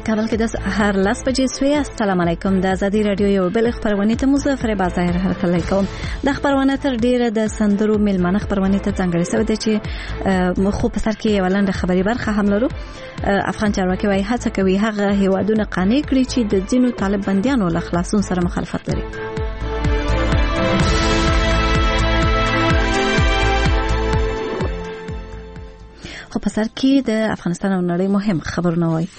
کابل کې د هر 10 بجې سوی. السلام علیکم. د ازادي رادیو یو بل خبرونه ته مزفر بازار هرکلی کوم. د خبرونه تر ډیره د سندرو ملمنه خبرونه ته څنګه رسو د چې خو په سر کې ولنده خبري برخه هم لرو. افغان چارواکي وايي هڅه کوي هغه هیوادونه قانع کړي چې د ځینو طالب بنديانو له خلاصون سره مخالفت لري. خو په سر کې د افغانستان او نړۍ مهم خبرونه وایي.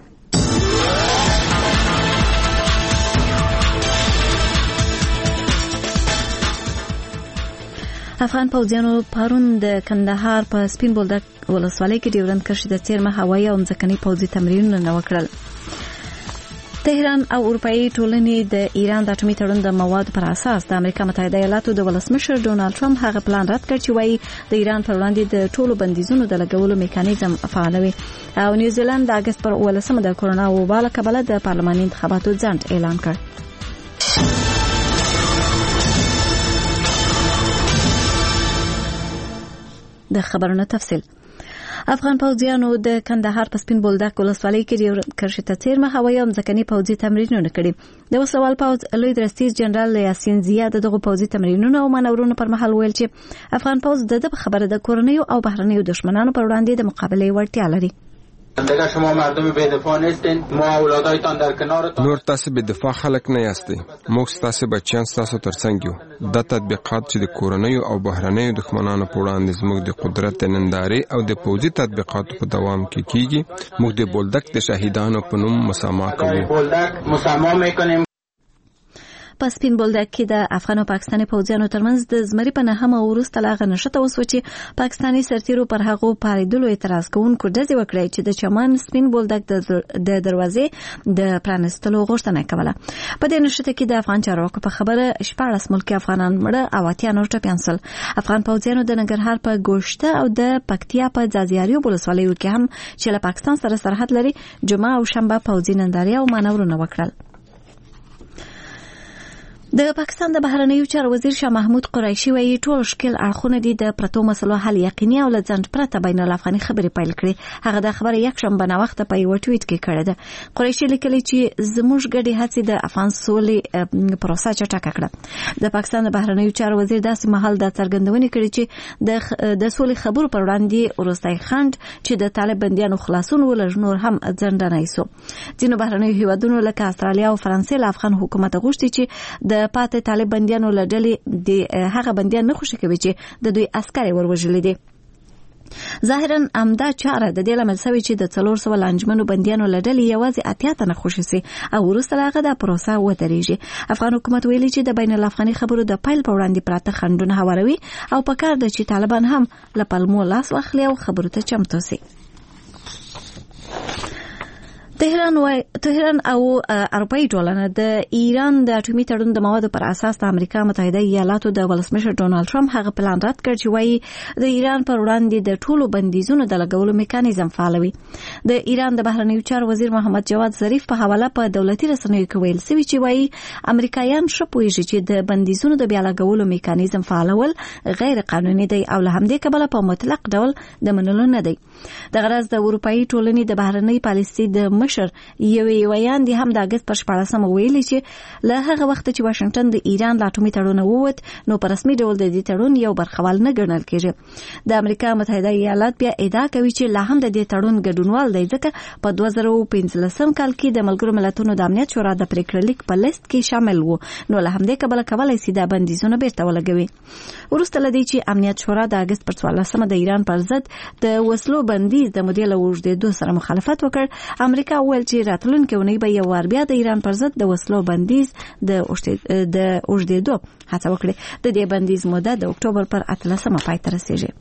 افغان پوځیانو پرون د کندهار په سپین بولدک ولسوالۍ کې ډیورند کرښې د څیرمه هوایي او ځمکني پوځي تمرینونه وکړل. تهران او اروپאי ټولنې د ایران د اټومي تړون د موادو پر اساس د امریکا متحده ایالاتو د ولسمشر ډونالد ټرمپ هغه پلان رد کړ چې وایي د ایران پر وړاندې د ټولو بندیزونو د لګولو میکانیزم فعالوي. او نیوزیلند د اگست پر 18 د کورونا وبا له کبله د پارلماني انتخاباتو ځنډ اعلان کړ. د خبرونو تفصیل. افغان پوځیانو د کندهار په سپین بولدک ولسوالۍ کې ډیورند کرښې ته څیرمه هوایي او ځمکني پوځي تمرینونه کړي. د وسلوال پوځ لوی درستیز جنرال یاسین زیا دغه پوځي تمرینونو او مانورونو پر مهال ویل چې افغان پوځ د خبره د کورنیو او بهرنیو دشمنانو پر وړاندې د مقابله وړتیا لري. دیگه شما مردم به دفاع نیستین، ما اولادایتان در کنارتان. نور تاسو به دفاع خلک نه یاستئ. موږ تاسو بچیان تاسو ترڅنګ یو. د تطبیقات چې د کورنیو او بهرنیو دښمنانو په وړاندې زموږ د قدرت نندارې او د پوځي تطبیقاتو په دوام کې کیږي. موږ د بولدک د شهیدانو په نوم مسامحه کوو. بولدک مسامحه میکنیم. په سپین بولدک کې د افغان او پاکستاني پوځیانو ترمنځ د زمري په نهمه وروسته لاغه نشته وسو چې پاکستاني سرتیرو پر هغه پاریدلو اعتراض کوونکو ډزې وکړې چې د چمن سپین بولدک د دروازې د پرانستلو غوښتنه کوله. په دې نشته کې د افغان چارواکو په خبره 14 ملکی افغانان مړه او 80 نور ټپيان شول. افغان پوځیانو د ننګرهار په ګوشته او د پکتیا په ځاځیاریو ولسوالیو کې هم چې له پاکستان سره سرحد لري جمعه او شنبه پوځي نندارې او مانورونه وکړل. د پاکستان د بهرنیو چارو وزیر شاه محمود قریشي وایي ټول شکل اړخونه دي د پرتو مسلو حل یقیني او لځند پرته بین الافغاني خبرې پیل کړي. هغه د خبره یک شنبه نه وخت په یو ټویټ کې کړه ده. قریشي لیکلي چې زموږ ګډي هڅې د افغان سولې پروسه چټکه کړه. د پاکستان د بهرنیو چارو وزیر داسې مهال د څرګندونې کړې چې د سولې خبرو پر وړاندې ورستای خند چې د طالب بنديانو خلاصون ولر نور هم ځنډ نه ایسو. ځینو بهرنیو هیوادونو لکه استرالیا او فرانسې له افغان حکومت غوښتي چې د پاتې طالب بنديانو لړلې د هغه بنديان نه خوشي کوي چې د دوی عسكر وروژلې دي. ظاهرا امدا چاره د دې لامل سوي چې د 400 لانجمنو بنديانو لړلې یوازې 80 نه خوشي سي او وروسته هغه د پروسه ودرېږي. افغان حکومت ویلي چې د بین الافغاني خبرو د پایل په وړاندې پراته خندونه هواروي او په کار د چې طالبان هم له پلمو لاس واخلي او خبرو ته چمتو سي. تهران او اروپאי ټولنه د ایران د اټومي تړون د موادو پر اساس د امریکا متحده ایالاتو د ولسمشر ډونالد ټرمپ هغه پلان رد کړ چې وایي د ایران پر وړاندې د ټولو بندیزونو د لګولو میکانیزم فعالوي. د ایران د بهرنیو چارو وزیر محمد جواد ظریف په حواله په دولتي رسنیو کې ویل سوي چې وایي امریکایان شپويږي چې د بندیزونو د بیا لګولو میکانیزم فعالول غیر قانوني دی او له همدې کبله په مطلق ډول د منلو نه دی. د غرض د اروپאי ټولنې د بهرنۍ پالیسي د یوې ویان دي هم د اگست پر 14 ویلي چې له هغه وخت چې واشنگټن د ایران له اټومي تړون ووت نو په رسمي ډول د دې تړون یو برخوال نه ګڼل کېږي. د امریکا متحده ایالات بیا ادعا کوي چې لا هم د دې تړون ګډونوال دی ځکه په 2015 کال کې د ملګرو ملتونو د امنیت شورا د پریکړه لیک په لیست کې شامل وو نو له همدې کبله کولای شي د بندیزونو بیرته ولګوي. ورسته لدی چې امنیت شورا د اگست پر 14 د ایران پر ضد د وسلو بندیز د مدیل اوږدېدو سره مخالفت وکړ. امریکا ویل چې راتلونکي اونۍ به یو وار بیا د ایران پر ضد د وسلو بندیز د اوږدېدو هڅه وکړي. د دې بندیز موده د اکتوبر پر 18 پای ته رسیږي.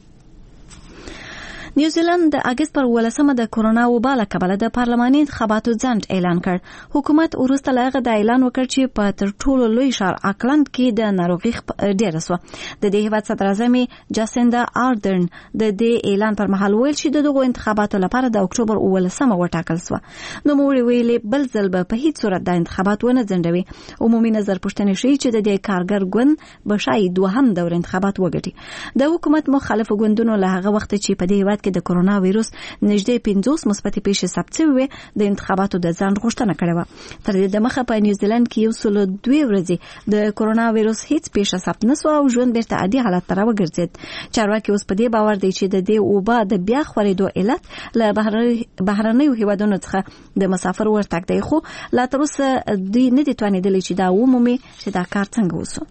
نیوزیلند د اگست پر 18 د کورونا وبا له کبله د پارلماني انتخاباتو ځنډ اعلان کړ. حکومت وروسته له دا اعلان وکړ چې په تر ټولو لوی ښار اکلند کې د ناروغي ډېره سوه. د دې هیواد صدر اعظم جاسیندا آردرن د دې اعلان پر مهال ویل چې دغه انتخاباتو لپاره د اکتوبر 18 وټاکل سوه. نو موږ ویلې بل ځل به په هیڅ صورت د انتخابات ونه ځنډوي. عمومي نظر پوښتنه شي چې د دې کارګر ګوند به شاید دوهم دور انتخابات وګټي. د حکومت مخالف ګوندونو له هغه وخت چې په دې هیواد هیواد کې د کرونا وایروس نږدې 50 مثبتې پیښې ثبت شوې د انتخاباتو د ځنډ غوښتنه کړې و. تر دې دمخه په نیوزیلند کې 102 ورځې د کرونا وایروس هیڅ پیښه ثبت نشو او ژوند بیرته عادي حالت ته راوګرځید. چارواکي اوس په دې باور دي چې د دې وبا د بیا خورېدو علت له بهرنیو هیوادونو څخه د مسافر ورتګ دی، خو لا تر اوسه دوی نه دي توانیدلی چې دا ومومي چې دا کار څنګه وسو.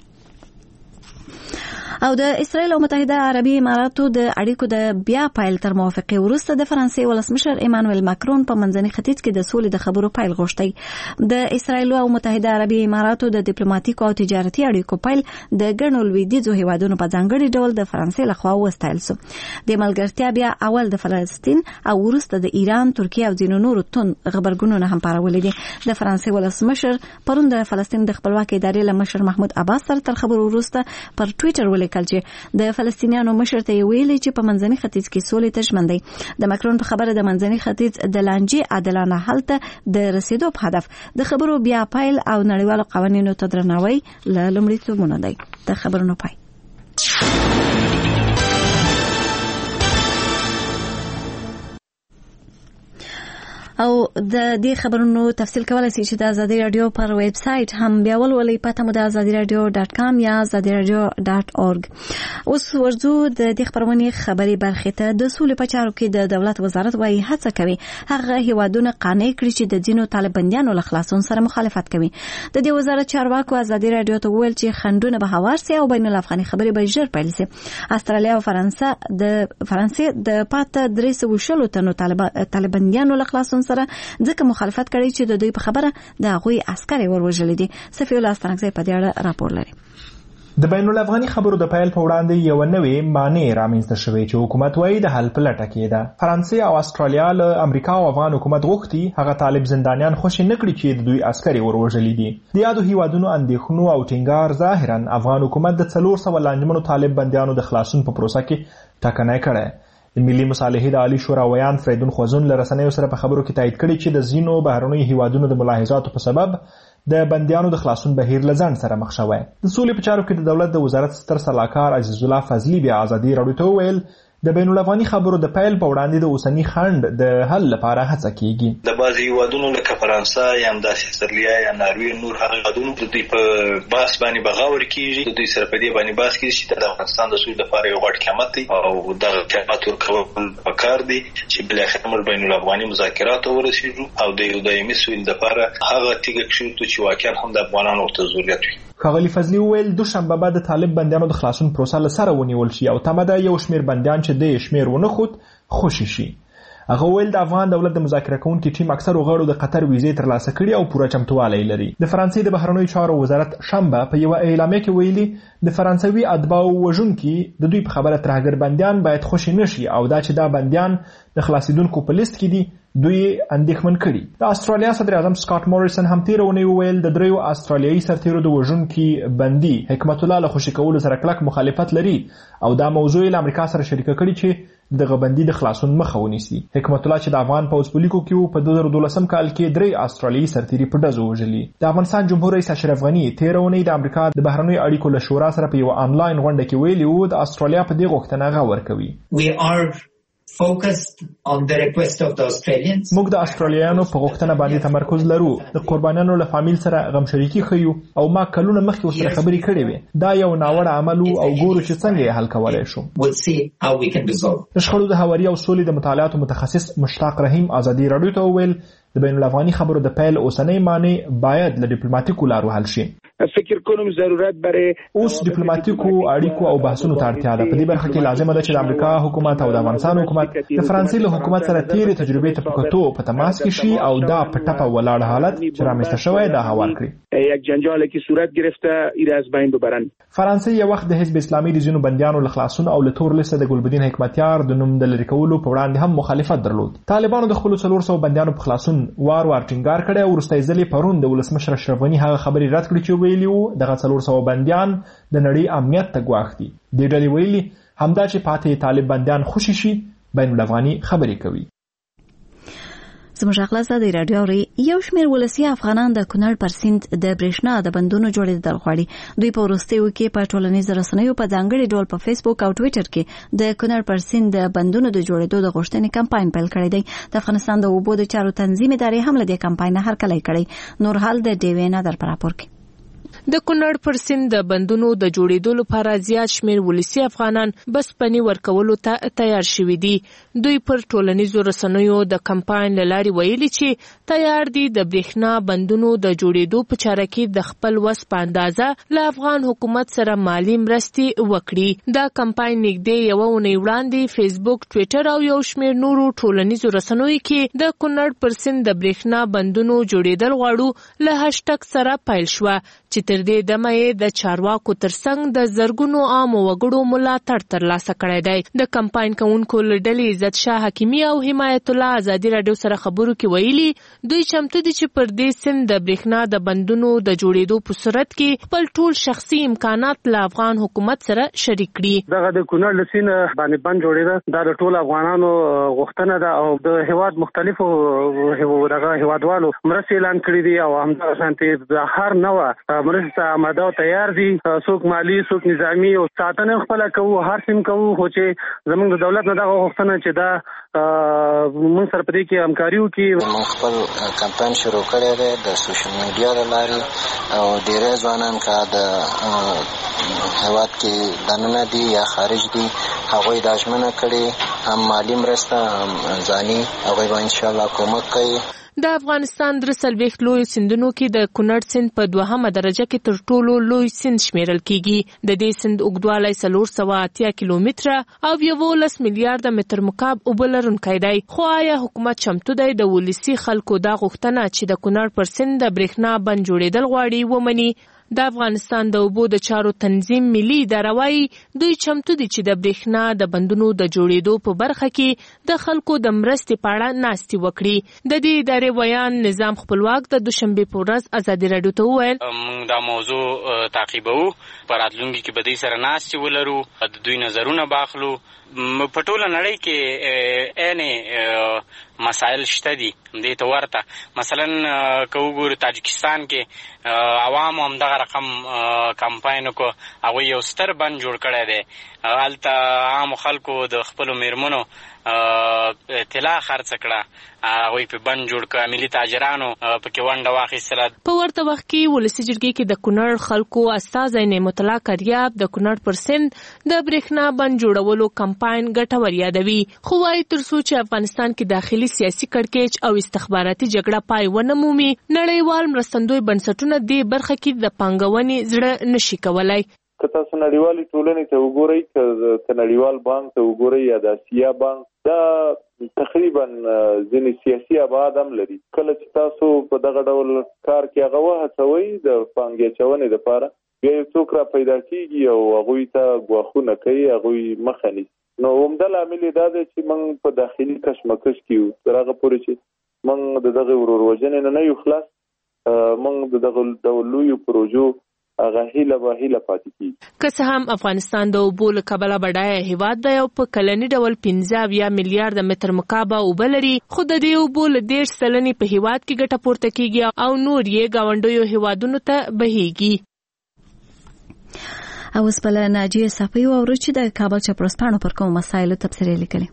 او د اسرائیل او متحده عربي اماراتو د اړیکو د بیا پایل تر موافقه وروسته د فرانسې ولسمشر ایمانوئل ماکرون په منځني ختیځ کې د سولې د خبرو پایل غوښتي. د اسرائیل او متحده عربي اماراتو د ډیپلوماټیکو او تجارتي اړیکو پایل د ګڼو لویدیځو هیوادونو په ځانګړي ډول د فرانسې لخوا وستایل شو. د ملګرتیا بیا اول د فلسطین او وروسته د ایران، ترکیه او ځینو نورو تون خبرګونونه هم پارولې دي. د فرانسې ولسمشر پرون د فلسطین د خپلواکۍ ادارې له مشر محمود عباس سره تر خبرو وروسته پر ټوئیټر ولیکل چې د فلسطینیانو مشر ته ویلي چې په منځني ختیځ کې سولې ته ژمن دی. د ماکرون په خبره د منځني ختیځ د لانجې عادلانه حل ته د رسیدو په هدف د خبرو بیا پایل او نړیوالو قوانینو ته درناوی له لومړیتوبونو دی. د خبرونو پای. او د دې خبرونو تفصیل کولای شئ چې د ازادي رادیو پر ویب سټ هم بیا ولولئ. پته مو د azadiradio.com یا azadiradio.org. اوس ورځو د دې خبرونې خبري برخه ته. د سولې په چارو کې د دولت وزارت وايي هڅه کوي هغه هیوادونه قانع کړي چې د ځینو طالبانیانو له خلاصون سره مخالفت کوي. د دې وزارت چارواکو ازادي رادیو ته ویل چې خندونه به هوار سي او بین الافغاني خبري به ژر پیل سي. استرالیا او فرانسې د پاته 300 تنو طالبانیانو له خلاصون سره ځکه مخالفت کړي چې د دوی په خبره د هغوی عسکر وروژل دي. صفی الله استنګزی په دې اړه راپور لري. د بین الافغاني خبرو د پیل په وړاندې یو نوې معنی رامنځته شوې چې حکومت وايي د حل په لټه کې ده. فرانسې او استرالیا له امریکا او افغان حکومت غوښتي هغه طالب زندانیان خوشي نکړي چې د دوی عسکر وروژل دي. د یادو هیوادونو اندېښنو او ټینګار ظاهرا افغان حکومت د 400 لاندمنو طالب بندیانو د خلاصون په پروسه کې ټاکنه کړه. د ملي مصالحې د عالی شورا ویان فریدون خوځون له رسنیو سره په خبرو کې تایید کړي چې د ځینو بهرنیو هیوادونو د ملاحظاتو په سبب د بندیانو د خلاصون بهیر له ځنډ سره مخ شوی. د سولې په چارو کې د دولت د وزارت ستر سلاکار عزیز الله فضلی بیا ازادي رادیو ته ویل د بین الافغاني خبرو د پیل په وړاندې د اوسنی خند د حل لپاره هڅه کیږي. د بعضي هیوادونو لکه فرانسه یا همداسې استرالیا یا ناروې نور هغه هیوادونو د دوی په باس باندې بغاور کیږي. د دوی سره په دې باندې باس کیږي چې د افغانستان د سولې لپاره یو غټ قیمت دی او دغه قیمت ورکول پکار دی چې بل اخر موږ بین الافغاني مذاکرات ورسېږو او د یو دایمي سولې لپاره هغه تیګه کښو چې واقعا هم د افغانانو ته ضرورت وي. ښاغلي فضلي وویل دوشنبه بعد د طالب بندیانو د خلاصون پروسه له سره ونیول شي او تمه ده یو شمیر بندیان چې د شمیر ونه خود خوشي شي. هغه ویل د افغان دولت د مذاکره کوونکي ټیم اکثر غړو د قطر ویزې ترلاسه کړي او پوره چمتووالی لري. د فرانسې د بهرنیو چارو وزارت شنبه په یو اعلامیه کې ویلي د فرانسوي اتباعو وژونکي د دوی په خبره ترهګر بندیان باید خوشي نشي او دا چې دا بندیان د خلاصیدونکو په لیست کې دي دوی اندېښمن کړي. د استرالیا صدر اعظم سکاٹ موریسن هم تیر اونۍ وویل د دریو استرالیایي سرتیرو د وژونکي بندي حکمت الله له خوشي کولو سره کلک مخالفت لري او دا موضوع له امریکا سره شریکه کړي چې دغه بندي د خلاصون مخه ونیسي. حکمت الله چې د افغان پوځ په لیکو کې په 2012 کال کې 3 استرالیایي سرتیري په ډزو وژلي. د افغانستان جمهور رئیس اشرف غني تیر اونۍ د امریکا د بهرنیو اړیکو له شورا سره په یو آنلاین غونډه کې ویلي وو د استرالیا په دې غوښتنه غور کوي. focused on the request of the Australians. موږ د استرالیانو په غوښتنه باندې تمرکز لرو. د قربانیانو له فامیل سره غم شریکي خيو او ما کلونه مخکې سره خبرې کړې وې. دا یو ناوړه عمل او ګورو چې څنګه یې حل کولای شو. We'll see how we can resolve. د شخړو د هواري او سولې د مطالعاتو متخصص مشتاق رحیم ازادي رادیو ته ویل د بین الافغاني خبرو د پیل اوسنۍ معنی باید له ډیپلوماټیکو لارو حل شي. فکر کوم ضرورت برای اوس ډیپلوماټیکو اړیکو او بحثونو ته اړتیا ده. په دې برخه کې لازمه ده چې د امریکا حکومت او د افغانستان حکومت د فرانسې له حکومت سره تیرې تجربې ته پکتو په تماس کې شي او دا په ټپه ولاړ حالت چې رامنځته شوی دا هوار کړي. یک جنجالی که صورت گرفته ایره از بین ببرن. فرانسې یو وخت د حزب اسلامي د ځینو بندیانو له خلاصون او له تور لیسته د ګلبدین حکمتیار د نوم د لرې کولو په وړاندې هم مخالفت درلود. طالبانو د خپلو 400 بندیانو په خلاصون وار ټینګار کړی او وروستۍ ځلې پرون د ولسمشر اشرف غني هغه خبرې رد کړې چې ویلي وو دغه 400 بندیان د نړۍ امنیت ته ګواښ دي. دې ډلې ویلي همدا چې پاتې طالب بندیان خوشي شي بین الافغاني خبرې کوي. زموږ اغلاس د رادیو ری یو شمېر ولسی افغانان د کونړ پر سیند د برېښنا د بندونو جوړېدل غواړي. دوی په وروستیو کې په ټولنیزو رسنیو په ځانګړي ډول په فیسبوک او ټوئیټر کې د کونړ پر سیند د بندونو د جوړېدو د غوښتنې کمپاین پیل کړی دی. د افغانستان د اوبو د چارو تنظیم ادارې هم له دې کمپاین هرکلی کړی. نور حال د ډیوینا در پراپور کې د کونړ پر سیند د بندونو د جوړېدو لپاره زیات شمېر ولسی افغانان بس پنی ورکولو ته تیار شوي دي. دوی پر ټولنیزو رسنیو د کمپاین لاري ویلي چې تیار دي د برېښنا بندونو د جوړېدو په چاره کې د خپل وس په اندازه له افغان حکومت سره مالی مرستې وکړي. دا کمپاین نږدې یوه اونۍ وړاندې فیسبوک، ټوئیټر او یو شمېر نورو ټولنیزو رسنیو کې د کونړ پر سیند د برېښنا بندونو جوړېدل غواړو له هاشټګ سره پیل شوه چې تر دې دمه یې د چارواکو ترڅنګ د زرګونو عامو وګړو ملاتړ ترلاسه کړی دی. د کمپاین کوونکو له ډلې عزت شاه حکیمي او حمایت الله ازادي راډیو سره خبرو کې ویلي دوی چمتو دي چې پر دې سیند د برېښنا د بندونو د جوړېدو په صورت کې خپل ټول شخصي امکانات له افغان حکومت سره شریک کړي. دغه د کونړ له سیند باندې بند جوړېده دا د ټول افغانانو غوښتنه ده او د هیواد مختلفو دغه هیوادوالو مرستې اعلان کړي دي او همدغه شانتې د هر نوع مرسته آماده او تیار دي. څوک مالی څوک نظامی او ساتنه خپل کوو هر سیم کوو خو چې زموږ د دولت نه دغه غوښتنه چې دا موږ سره پرې کې همکاري وکړي. موږ خپل کمپاین شروع کړی دی د سوشل میډیا له لارې او ډېری ځوانان که د هیواد کې دننه دي یا خارج دي هغوی دا ژمنه کړې هم مالی مرسته هم ځاني هغوی به انشاءالله کومک کوي. د افغانستان 43 لوی سیندونو کې د کونړ سیند په 2مه درجه کې تر ټولو لوی سیند شمیرل کیږي. د دې سیند اوږدوالی 480 کیلومتره او 11 میلیارډ متر مکعب اوبه لرونکی دی. خو آیا حکومت چمتو دی د ولسي خلکو دا غوښتنه چې د کونړ پر سیند د برېښنا بند جوړېدل غواړي ومني؟ د افغانستان د اوبو د چارو تنظیم ملي اداره وايي دوی چمتو دي چې د برېښنا د بندونو د جوړېدو په برخه کې د خلکو د مرستې په اړه ناستې وکړي. د دې ادارې ویان نظام خپلواک د دوشنبې په ورځ ازادي راډیو ته وویل موږ دا موضوع تعقیبوو، په راتلونکي کې به دوی سره ناستې ولرو، د دوی نظرونه باخلو. په ټوله نړۍ کې عین مسایل شته دي دې ته ورته. مثلا که وګورو تاجکستان کې عوامو هم دغه رقم کمپاین وکړو، هغوی یو ستر بند جوړ کړی دی. هلته عامو خلکو د خپلو میرمنو طلا خرڅ کړه، هغوی په بند جوړ کړه، ملي تاجرانو پکې ونډه واخیستله. په ورته وخت کې ولسي جرګې کې د کونړ خلکو استازی نعمت الله کریاب د کونړ پر سیند د برېښنا بند جوړولو کمپاین ګټور یادوي. خو وايي تر څو چې افغانستان کې داخلي سیاسي کړکېچ او استخباراتي جګړه پای ونه مومي نړیوال مرستندوی بنسټونه دې برخه کې د پانګونې زړه نشي کولای. که تاسو نړیوالې ټولنې ته وګورئ، که نړیوال بانک ته وګورئ یا د اسیا بانک، دا تقریبا ځینې سیاسي ابعاد هم لري. کله چې تاسو په دغه ډول کار کې هغه وهڅوئ د پانګې اچونې دپاره، بیا یو څوک را پیدا کېږي او هغوی ته ګواښونه کوي، هغوی مخه نیسي. نو عمده لامل یې دا دی چې موږ په داخلي کشمکش کې یو، تر هغه پورې چې موږ د دغه ورور نه یو خلاص، موږ د دغه لویو پروژو هغه هیله پاتې کیږي. که څه هم افغانستان د اوبو له کبله بډایه هیواد دی او په کلني ډول 15 میلیارډ متر مکعب اوبه لري، خو د دې اوبو له 10% په هیواد کې ګټه پورته کیږي او نور یې ګاونډیو هیوادونو ته بهیږي. او اوس بل ناجیه صفی واورو چې د کابل چپرسپانو پر کوم مسایلو تبصرې لیکلي.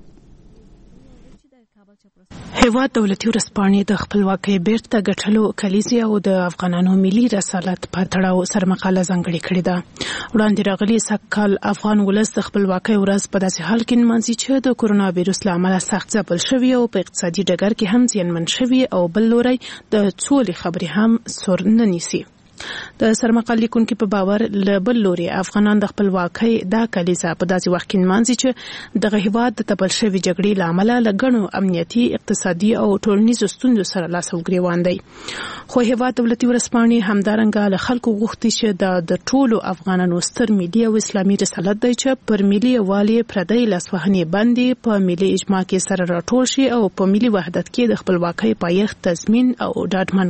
هیواد دولتي ورځپاڼې د خپلواکۍ بیرته ګټلو کلیزې او د افغانانو ملي رسالت په تړاو سره مقاله ځانګړې کړې ده. وړاندې راغلي سږکال افغان ولس د خپلواکۍ ورځ په داسې حال کې نمانځي چې د کورونا ویروس له امله سخت ځپل شوي او په اقتصادي ډګر کې هم زیانمن شوي او بل لوری د سولې خبرې هم سور نه نیسي. د سرمقال لیکونکو په باور له بل لوري افغانان د خپلواکۍ دا کلیزه په داسې وخت کې نمانځي چې دغه هیواد د تپل شوي جګړې له امله له ګڼو امنیتي، اقتصادي او ټولنیزو ستونزو سره لاس او ګریوان دی. خو هیواد دولتي ورځپاڼې همدارنګه له خلکو غوښتي چې د ټولو افغانانو ستر ملي او اسلامي رسالت دی چې پر ملي یووالي پردی لاسوهنې باندې په ملي اجماع کې سره راټول شي او په ملي وحدت کې د خپلواکۍ پایښت تضمین او ډاډمن کړي.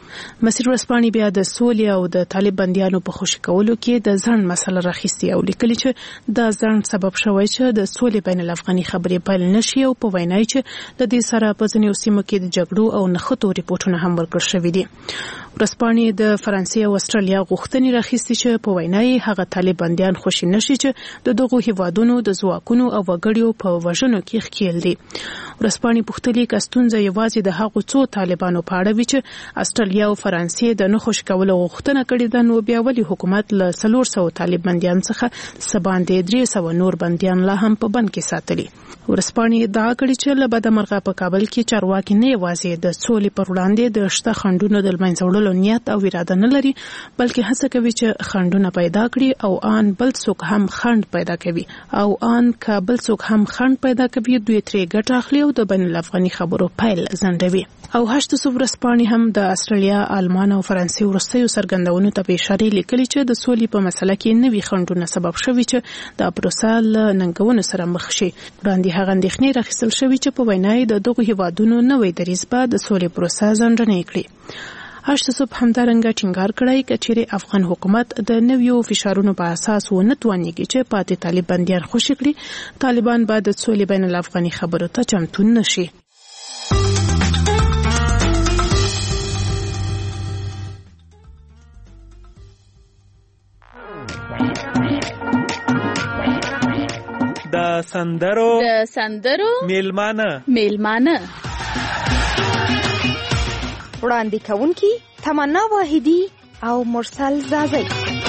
مسیر ورځپاڼې بیا د سولې او د طالب بندیانو په خوشي کولو کې د ځنډ مسله راخیستې او لیکلي چې دا ځنډ سبب شوی چې د سولې بین الافغاني خبرې پیل نشي او په وینا چې د دې سره په ځینو سیمو کې د جګړو او نښتو ریپورتونه هم ورکړل شوي دي. ورځپاڼې د فرانسې او استرالیا غوښتنې راخیستې چې په وینا یې هغه طالب بندیان خوشي نشي چې د دغو هیوادونو د ځواکونو او وګړیو په وژنو کې ښکیل دي. ورځپاڼې پوښتلي که ستونزه یوازې د هغو څو طالبانو په اړه وي چې استرالیا او فرانسې د نه خوشي کولو غوښتنه کړې ده، نو بیا ولې حکومت له 400 طالب بندیان څخه سباندې 300 نور بندیان لا هم په بند کې ساتلي. ورځپاڼې ادعا کړې چې له بده مرغه په کابل کې چارواکي نه یوازې د سولې پر وړاندې د شته خنډونو د له منځه وړلو نیت او اراده نه لري، بلکې هڅه کوي چې خنډونه پیدا کړي او آن بل څوک هم خنډ پیدا کوي او آن که بل څوک هم خنډ پیدا کوي دوی ترې ګټه اخلي او د بین الافغاني خبرو پیل ځنډوي. او 800 ورځپاڼې هم د استرالیا، آلمان او فرانسې وروستیو څرګندونو ته په اشاره لیکلي چې د سولې په مسله کې نوي خنډونه سبب شوي چې د پروسه له ننګونو سره مخ شي. وړاندې هغه اندېښنې راخیستل شوي چې په وینا یې د دغو هیوادونو نوی دریځ به د سولې پروسه ځنډنې کړي. 800 همدارنګه ټینګار کړی چې چیرې افغان حکومت د نویو فشارونو په اساس ونه توانیږي چې پاتې طالب بندیان خوشي کړي، طالبان به د سولې بین الافغاني خبرو ته چمتو نشي. د سندرو میلمانه وړاندې کوونکي تمنا واحدی او مرسل زازی.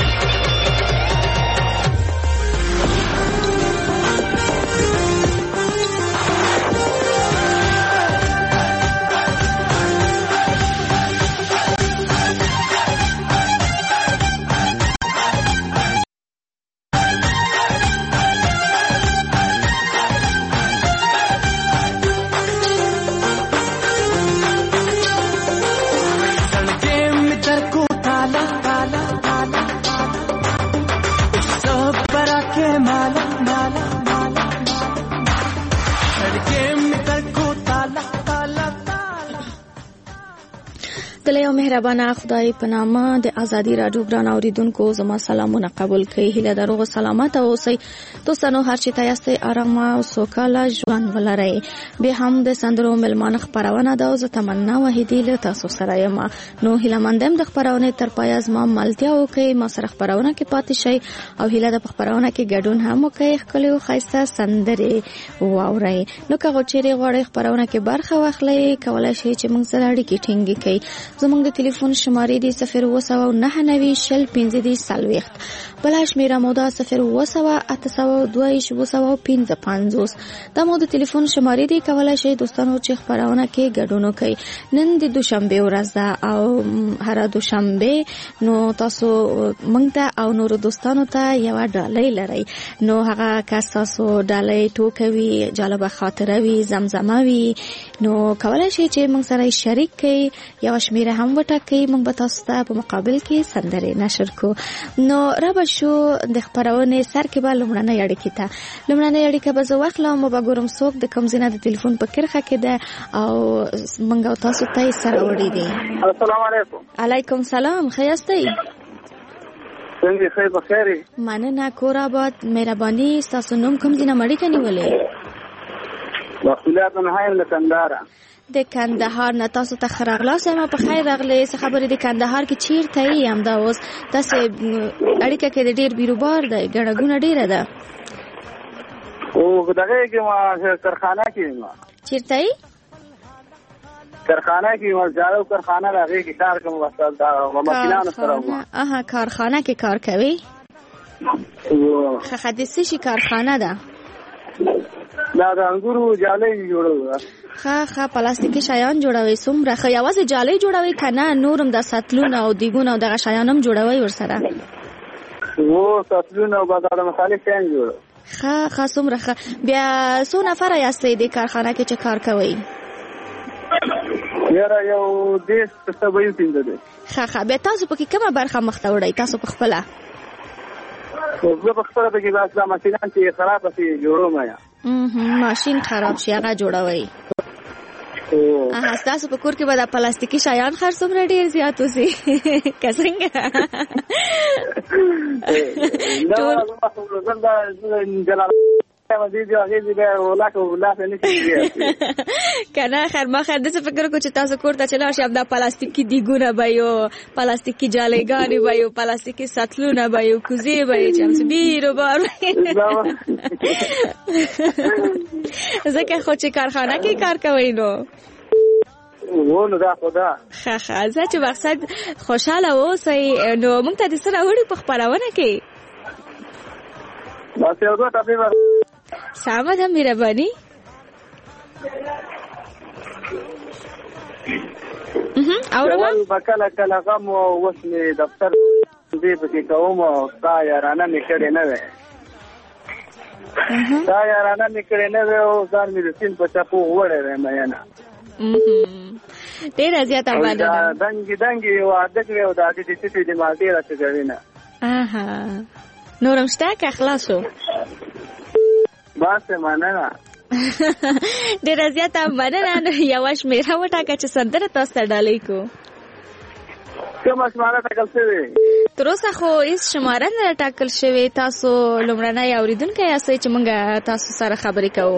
د یو مهربانه خدای په نامه د ازادي رادیو ګران اوریدونکو زما سلامونه قبول کړئ. هیله ده روغ سلامت اوسئ. دوستانو هر چی تاسو آرام او سوکاله ژوند ولرئ. به هم د سندرو ملمانه خبرونه ده او زه تمنا واحدی له تاسو سره یم. نو هیله مندم د خبرونه تر پای زما ملتیا وکړئ، ما سره خبرونه کې پاتې شئ او هیله د خبرونه کې ګډون هم وکړئ. خپل او خاصه سندري واورئ. نو که غوړي غوړي خبرونه کې برخه واخلئ، کولای شئ چې موږ سره اړیکې ټینګ کړئ. زموږ د ټلیفون شمارې دی 090 15 بل شمیره مو ده 080 دا مو د ټلیفون شمارې دی. کولای شئ دوستانو چې خبرونه کې ګډون وکړئ. نن د دوشنبه ورځ ده او هر دوشنبه نو تاسو موږ ته او نور دوستانو ته یو ډالۍ لرئ. نو هغه کس تاسو ډالۍ ټوکوي، جالب خاطره وي، زمزمه وي، نو کولای شئ چې موږ سره شریک کړئ. یو شمیره هم وټاکئ، موږ به تاسو ته په مقابل کې سندرې نشر کو. نو رابه شو د خبرونه سر کې به لمړنۍ اړیکې ته لمړنۍ اړیکه به زه واخلم او به ګورم څوک د کوم ځای د ټلیفون په کرخه کې ده او موږ او تاسو ته سره وړي دي. السلام علیکم. علیکم سلام. خیاستئ؟ څنګه خیر بخیر؟ مننه. کور آباد. مهرباني تاسو نوم کوم ځای نه مړی کني ولې؟ مسؤلیت نه هایم له کندهار. د کندهار نه تاسو ته خراغلاس ما په خیر راغلی. څه خبرې د کندهار کې چیرته یې هم دا اوس تاسو اړیکه کې د ډیر بیروبار ده، ګڼګونه ډیره ده. او دغه کې ما کارخانه کې ما چیرته یې کارخانه کې ما ځاو کارخانه راغی کې کار کوم وسل دا ماشینانو سره ما کارخانه کې کار کوي. خه حدیث شي کارخانه ده دا د انګورو جالۍ جوړو. خا پلاستیکي شیان جوړوي. څومره خو یوازې جالۍ جوړوي کنه نورم د ساتلونه او دیګونه او دغه شیانم جوړوي ورسره؟ وو ساتلونه او بازار مصالح شیان جوړوي. خا څومره بیا څو نفر یاستئ د کارخانه کې چې کار کوي؟ یاره یو 10-15 دي. خا بیا تاسو په کې کومه برخه مخته وړئ تاسو په خپله؟ زه په خپله په کې بس دا ماشینان چې خراب شي جوړوم. یا ماشین خراب شي هغه جوړوي. تاسو په کور کې به د پلاستیکي شیان خرڅ څومره ډیر زیات وسی که څنګه کنه خیر ما خیر دې فکر کو چې تاسو کور ته چلا شي د پلاستیکي دیګونه به یو پلاستیکي جالګانې به یو پلاستیکي ساتلونه به یو کوزي به چې ډیرو بار ځکه خو چې کارخانه کې کار کوي نو ونه دا خدا خاخه چې مقصد خوشاله اوسئ نو موږ ته د سره وړي په خبرونه کې بس یو دوه تقریبا سامه ده مهرباني اول بکله کله غم او وسمه دفتر دې پکې کوم او دا یارانه نکړې نه وې دا یارانه نکړې نه وې او ځان مې د سین په چاپو وړې مې نه ډېر زیاته باندې دنګي واده کې او د دې چې دې ما ډېر څه غوینه نورم شته که خلاصو باسه مننه ډېر زیاته مننه یو شمیره وټاکه چې سندره تاسو ته ډالۍ کو کوم شماره ټاکل شوی تر اوسه خو هیڅ شماره نه ټاکل شوی تاسو لومړنی اوریدونکي یاستئ چې موږ تاسو سره خبرې کوو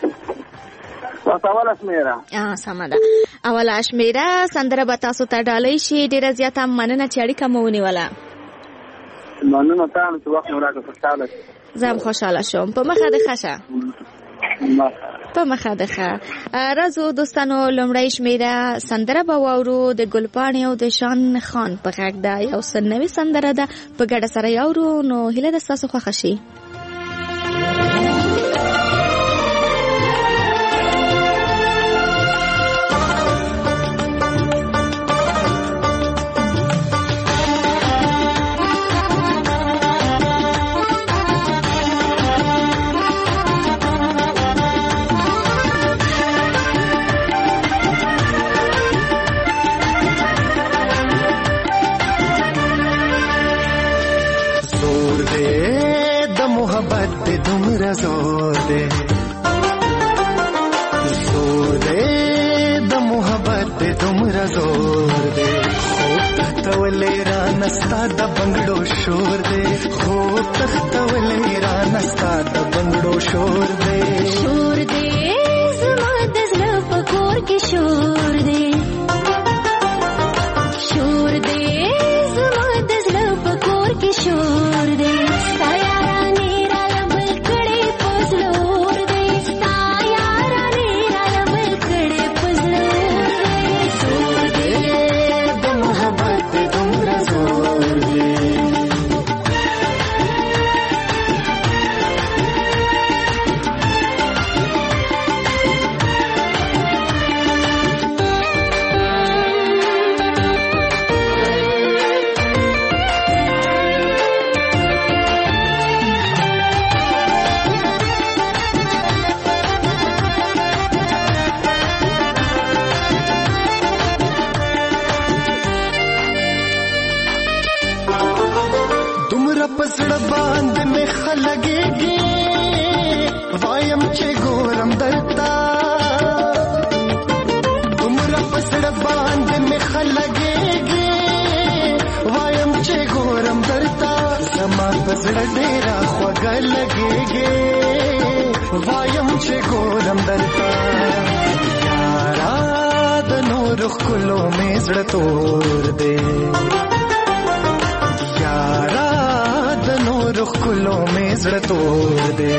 اوله شمیره سمه ده اوله شمیره سندره به تاسو ته ډالۍ شي ډېره زیاته مننه چې اړیکه مو ونیوله مننه تاسو چې وخت مو راکړ خوشاله زم خوشاله شوم په مخه د خشه په مخه د ښه راځو دوستانو لومړی شمیره سندره به واورو د ګلپاڼې او د شان خان په غږ ده یو څه نوې سندره ده په ګډه سره یې اورو نو هیله ده ستاسو خوښه شي زور دے د محبت دے تمرا زور دے تختولې را نستا د بنگړو شور دے خو تختولې را نستا د بنگړو شور دے زما د زړه په کور کې شور دے زما د زړه په کور کې شور دے زړه ډېره خوږه لګېږي وایم چې ګورم درته یارا د نور ښکلو مې زړه تور دی یارا د نور ښکلو مې زړه تور دی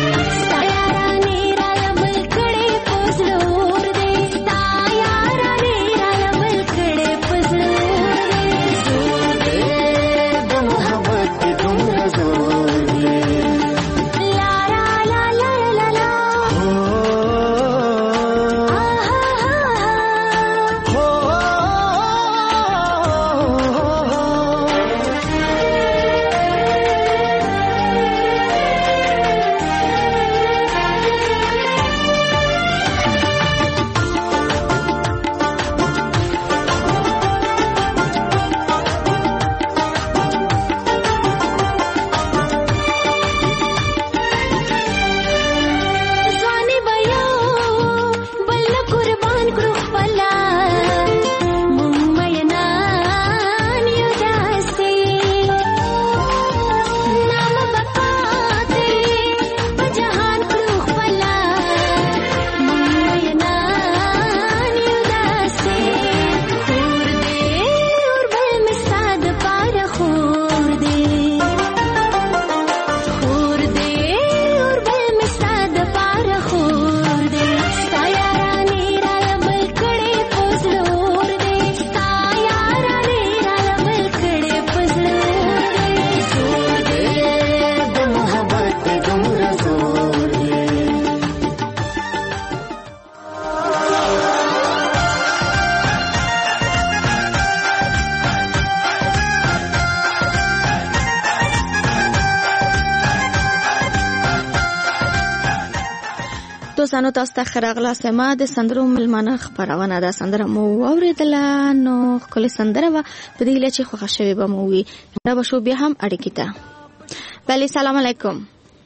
دوستانو تاسو ته خراغله سما د سندرو ملمانه خبرونه ده. سندره مو اوریدله نو کله سندره و په دې لچې خوښ شوی به مو وي دا به شو بیا هم اړیکې ته. بله سلام علیکم.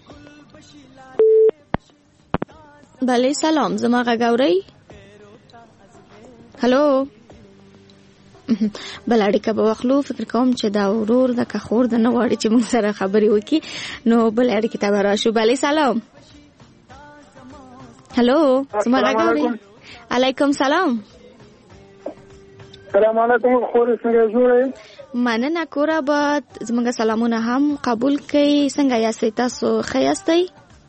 بله سلام زما غاوري. هلو بل اړیکه به واخلو. فکر کوم چې دا ورور د کخور د نه غواړي چې موږ سره خبرې وکړي نو بل اړیکې ته به راشو. بله سلام. هلو زما غاوري. علیکم سلام. سلام علیکم خوري څنګه جوړې؟ مننه کور آباد. زموږ سلامونه هم قبول کړئ. څنګه یاستئ تاسو؟ ښه یاستئ؟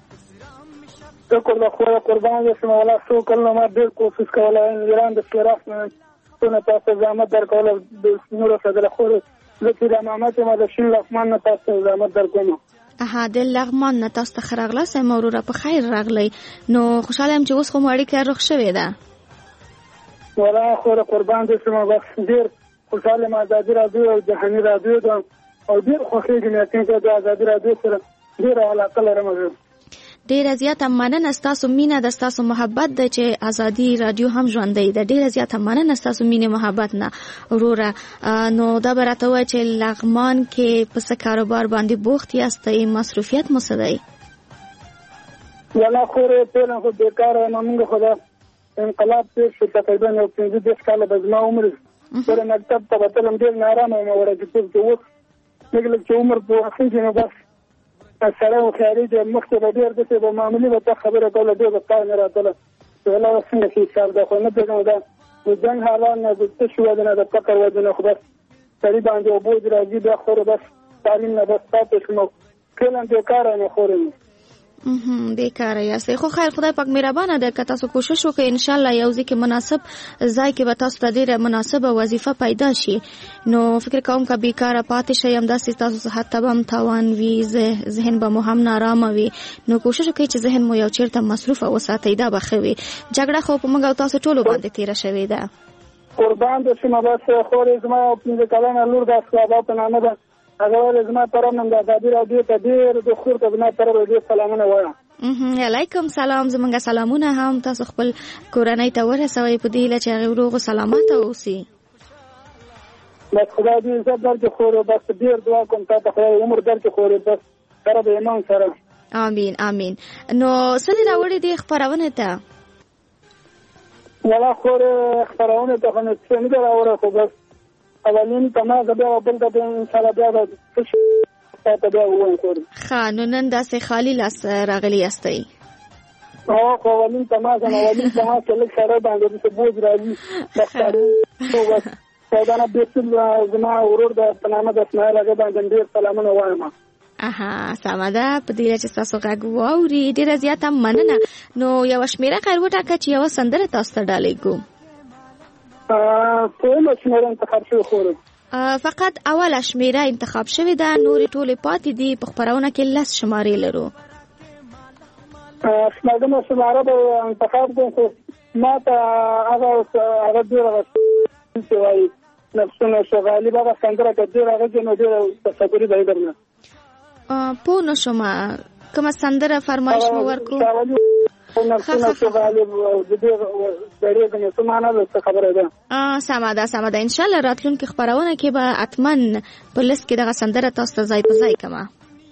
شکر د خدای قربان یې ولا څو کله ما ډېر کوشش کوله ایران د سراف نه تاسو زحمت درکول د نور سره خور لکه د امامت ما د شین لغمان نه تاسو زحمت درکوم. د لغمان نه تاسو ته راغله سم وروره په خیر راغلی نو خوشاله یم چې اوس خو اړیکه روغ شوې ده. ولا خور قربان دې سم بس ډېر خوشاله ما د رادیو او جهاني رادیو ده او ډېر خوښیږي مې چې د آزادي رادیو سره ډېر علاقه لرم. ډیره زیاته مننه ستاسو مینه د ستاسو محبت د چې ازادي رادیو هم ژوندۍ ده. ډیره زیاته مننه ستاسو مینه محبت نه وروره. نو دا براته وای چې لغمان کې په څه کاروبار باندې بوخت یاستئ؟ مصروفیت مو څه دی؟ ولا خو ته خو بیکاره موږ خدا انقلاب تیر شو تقریبا 15 کاله به زما عمر سره مکتب ته وتلم ډېر نارامه وم ورته چې اوس لږ چې عمر په اخر کې نو بس السلام خیری د مختلف ډیر د څه معاملې وته خبره کوله ډیر په کار نه راتله ولا څنګه چې صاحب دا خو نه پیژنم دا د جنگ حالات نه د تشو ودنه د فقر ودنه خو بس سړي باندې او بوج راځي دا خو بس تعلیم نه بس تاسو شنو کله د کار نه خورم بیکاره یاستئ. خو خیر خدای پاک مهربانه ده که تاسو کوشش وکړئ ان شاء الله یو ځکه مناسب ځای کې به تاسو ته ډیره مناسبه وظیفه پیدا شي. نو فکر کوم که بیکاره پاتې شئ همداسې ستاسو صحت ته به هم تاوان وي ذهن به مو هم نارامه وي نو کوشش وکړئ چې ذهن مو یو چیرته مصروفه وساتئ دا به ښه وي. جګړه خو په موږ او تاسو ټولو باندې تیره شوې ده. قربان دې شم بس خورې زما 15 کلنه لور د اسباب په نامه ده هغه زما ترنم د آزادي رادیو ته ډېر د خور ته زما طرف ډېر سلامونه وایم. علیکم سلام. زمونږ سلامونه هم تاسو خپل کورنۍ ته ورسوئ په دې هیله چې هغې روغ سلامته اوسي. بس خدای دې عزت درکړي خورې بس ډېر دعا کوم تا ته خدای عمر درکړي خورې بس سره د ایمان سره. امین امین. نو څه دې راوړي دې خپرونې ته؟ ولا خورې خپرونې ته خو مې څه نه دي راوړی خو بس اولین تماس بیا بل ته ان شاء الله بیا ته بیا ووایم خورې. ښه نو نن داسې خالي لاس راغلي یاستئ؟ خو اولین تماس کې لږ سړی باندې داسې بوج راځي بس سودانه بېسل زما ورور د په نامه د اسماعیل هغې باندې ډېر سلامونه وایم. سمه ده په دې چې ستاسو غږ واوري ډېره زیاته مننه. نو یوه شمېره خیر وټاکه چې یوه سندره تاسو ته ډالۍ کړو. ټوله شمېره انتخاب شوې خورې فقط اوله شمېره انتخاب شوې ده نورې ټولې پاتې دي. په خپرونه کې 10 شمارې لرو. شمېرمه شماره به انتخاب کړم خو ما ته هغه ډېره چې وایي نفسونه شغالي به هغه سندره که ډېر هغه کې نو ډېره تصوري به یې درنه پوه نه شومه کومه سندره فرمایش مو ورکړو؟ سمه ده ان شاء الله راتلونکي خبرونه کې به اتمن په لیست کې دغه سندره تاسو ته ځای په ځای کما.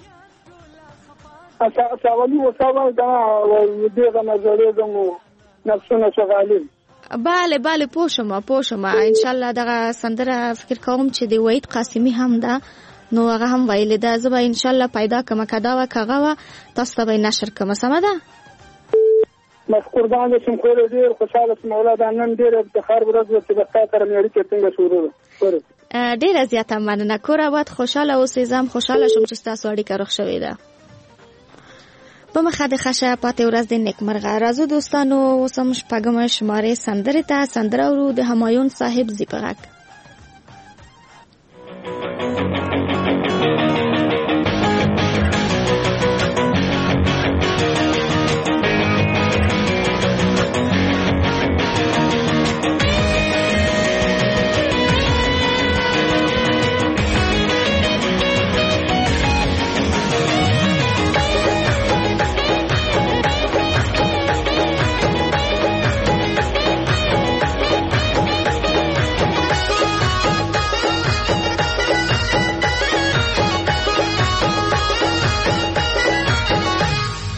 شاولي وساوه دا دغه نظریه زمو نفسونه شغالي. بله پوه شوم ان شاء الله دغه سندره فکر کوم چې دی وحید قاسمی هم ده نو هغه هم ویل ده زه به ان شاء الله پیدا کوم کدا و کاغه تاسو ته به نشر کوم. سمه ده مشکور باندې شم خو ډېر خوشاله شم مولا دا نن ډېر افتخار ورځ چې د تاسو سره مې اړیکې څنګه شروع ده. ډېره زیاته مننه کور آباد خوشاله اوسئ. زم خوشاله شم چې تاسو اړیکه روغ شوې ده. په مخه د خشه پاتې ورځ د نیکمرغه. راځو دوستانو اوس هم شپږمه شمارې سندرې ته سندره ورو د همایون صاحب زی په غږ.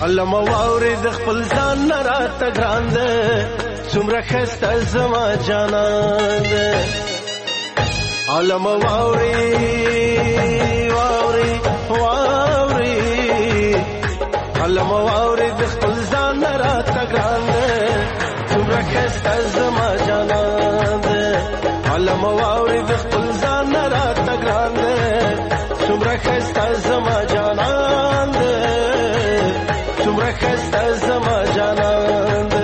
علم واوري د خپل ځان نه راته ګران ده څومره ښایسته زما جانان ده علم واوري واوري واوري علم واوري د خپل ځان نه راته ګران ده څومره ښایسته زما جانان ده علم واوري د خپل ځان نه راته ګران ده څومره ښایسته زما جانان ده څومره ښایسته زما جانان ده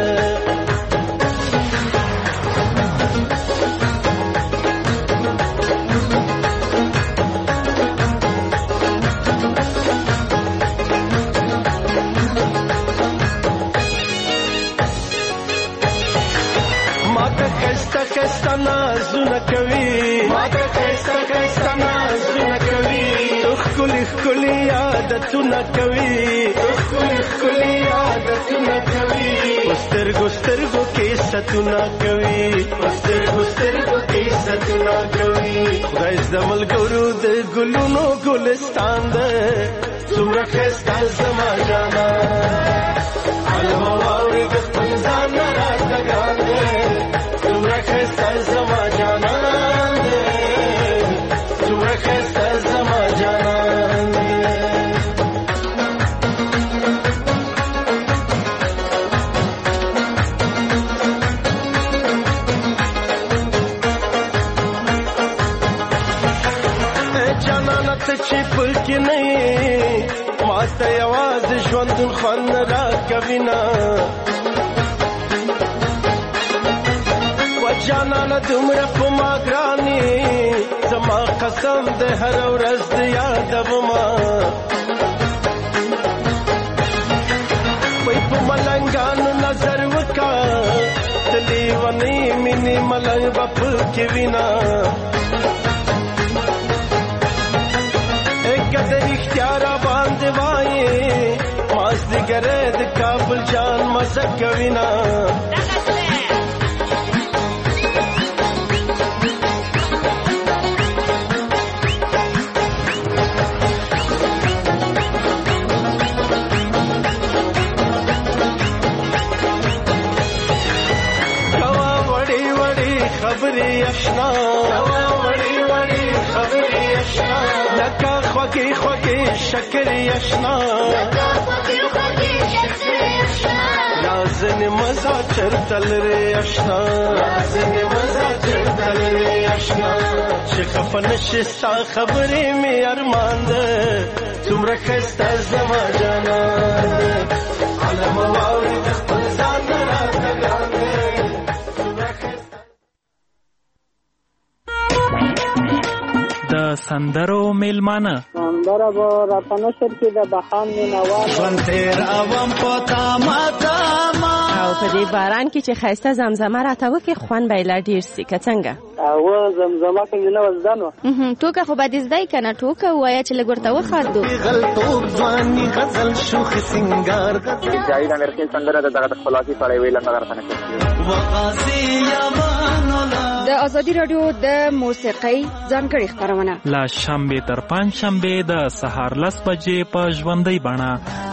ښایسته نازونه کوي ماته ښایسته ښایسته نازونه کوي تو ښکلي ښکلي عادتونه کوي تو ښکلي ښکلي عادتونه کوي په سترګو سترګو کې ستونه کوي په سترګو سترګو کې ستونه کوي خدای زده ملګرو د ګلونو ګلستان ده څومره ښایسته زما جانان علم واوري د خپل ځان نه راته ګران ده څومره ښایسته زما جانان ده څومره ښایسته زما جانان ده جانانه ته چې پکې نه یې ما ته یوازې ژوندون خوند راکوي نه جانانه دومره په ما ګرانې زما قسم د هره ورځ د یادومه وای په ملنګانو نظر وکړه د لیونۍ مینې ملنګ به پکې وینه که د رښتیا را باندې وایې مازدیګری د کابل جان مزه کوي نه خبرې اشنا وړي وړي خبرې اشنا لکه خوږې خوږې شکرې اشنا لکه خوږې خوږې شکرې اشنا لازم مزه چرته لري اشنا لازم مزه چرته لري اشنا چې خفه نشي ستا خبرې مې ارمان ده څومره ښایسته زما جانان ده علم واوري د خپل ځان نه راته ګران ده د سندرو میلمانه سندره به راته نشر کې د بخان مینوال ژوند تېر اوم په تامه تامه او په دې باران کې چې ښایسته زمزمه راته وکړي خوند به یې لا ډېر سي که څنګه او زمزمه کې مې نه وه زده نو ټوکه خو به دې زده یې که نه ټوکه ووایه چې لږ ورته وخاندو غلطوب ځواني غزل شوخ سینګار جاوید امیرخیل سندره د دغه د خپلواکۍ په اړه ویله نه درته نشم د ازادي راډیو د موسیقۍ ځانګړې خپرونه لا شنبې تر پنجشنبې د سهار 10 بجې په ژوندۍ بڼه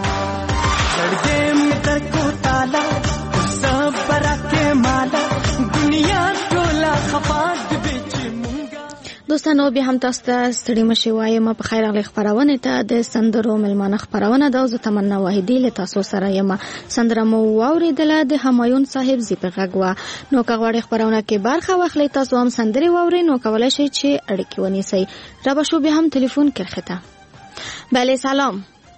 دوستانو بیا هم تاسو ته ستړي مشي وایم په خیر راغلی خپرونه ته د سندرو ملمانه خپرونه ده زه تمنا واحدی له تاسو سره یم سندره مو واوریدله د همایون صاحب زیپ غږ وا نو کغوړې خپرونه کې برخه واخلئ تاسو هم سندري واورئ نو کولای شئ چې اړیکې ونیسئ را به شو بیا هم ټلیفون کرخته بله سلام